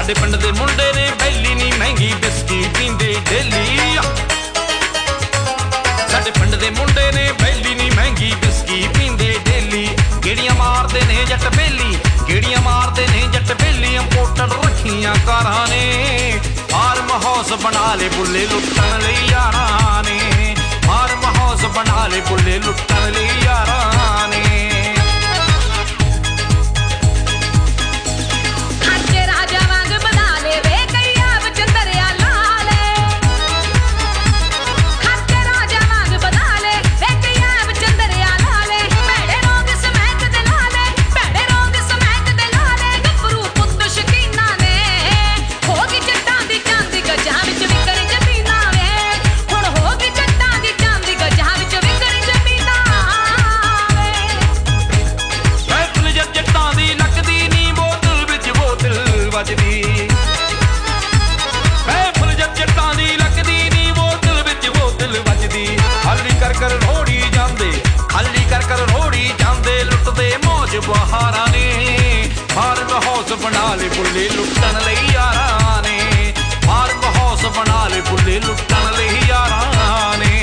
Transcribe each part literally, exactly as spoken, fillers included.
ਸਾਡੇ ਪਿੰਡ ਦੇ ਮੁੰਡੇ ਨੇ ਬੈਲੀ ਨੀ ਮਹਿੰਗੀ ਬਿਸਕੀ ਪੀਂਦੇ ਡੇਲੀ। ਸਾਡੇ ਪਿੰਡ ਦੇ ਮੁੰਡੇ ਨੇ ਬੈਲੀ ਨੀ ਮਹਿੰਗੀ ਬਿਸਕੀ ਪੀਂਦੇ ਡੇਲੀ। ਗੇੜੀਆਂ ਮਾਰਦੇ ਨੇ ਜੱਟ ਬੇਲੀ, ਗੇੜੀਆਂ ਮਾਰਦੇ ਨੇ ਜੱਟ ਬੇਲੀ। ਇੰਪੋਰਟਡ ਰੱਖੀਆਂ ਕਾਰਾਂ ਨੇ, ਫਾਰਮ ਹਾਊਸ ਬਣਾ ਲੈ ਬੁੱਲੇ ਲੁੱਟਣ ਲਈ ਯਾਰਾਂ ਨੇ। ਫਾਰਮ ਹਾਊਸ ਬਣਾ ਲੈ ਬੁੱਲੇ ਲੁੱਟਣ ਲਈ ਯਾਰਾਂ ਨੇ। ਫੁੱਲ ਜੱਟ ਜੱਟਾਂ ਦੀ ਲੱਗਦੀ ਨੀ ਬੋਤਲ ਵਿੱਚ ਬੋਤਲ ਵੱਜਦੀ। ਖਾਲੀ ਕਰ ਕਰ ਰੋੜੀ ਜਾਂਦੇ, ਖਾਲੀ ਕਰ ਕਰ ਰੋੜੀ ਜਾਂਦੇ। ਲੁੱਟਦੇ ਮੌਜ ਬਹਾਰਾਂ ਨੇ, ਫਾਰਮ ਹਾਊਸ ਬਣਾ ਲੈ ਬੁੱਲੇ ਲੁੱਟਣ ਲਈ ਯਾਰਾਂ ਨੇ। ਫਾਰਮ ਹਾਊਸ ਬਣਾ ਲੈ ਬੁੱਲੇ ਲੁੱਟਣ ਲਈ ਯਾਰਾਂ ਨੇ।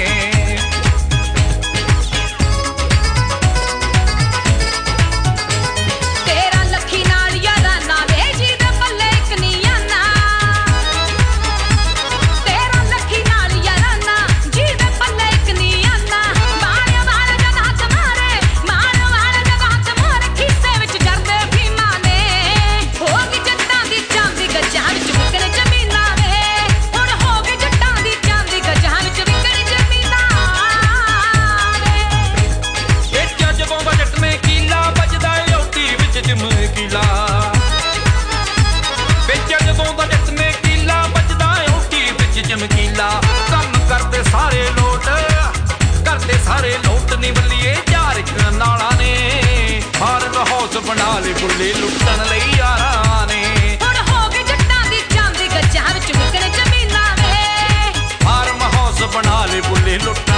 ਕੰਮ ਕਰਦੇ ਸਾਰੇ ਲੋਟ, ਕਰਦੇ ਸਾਰੇ ਲੋਟ ਨੀ ਬੱਲੀਏ ਚਾਰ ਨਾਲਾਂ ਨੇ। ਫਾਰਮ ਹਾਊਸ ਬਣਾ ਲੈ ਬੁੱਲੇ ਲੁੱਟਣ ਲਈ ਯਾਰਾਂ ਨੇ। ਹੁਣ ਹੋ ਗਏ ਜੱਟਾਂ ਦੀ ਚਾਂਦੀ ਗੱਜਾਂ ਵਿੱਚ ਵਿਕਣ ਜ਼ਮੀਨਾਂ ਵੇ। ਫਾਰਮ ਹਾਊਸ ਬਣਾ ਲੈ ਬੁੱਲੇ ਲੁੱਟਣ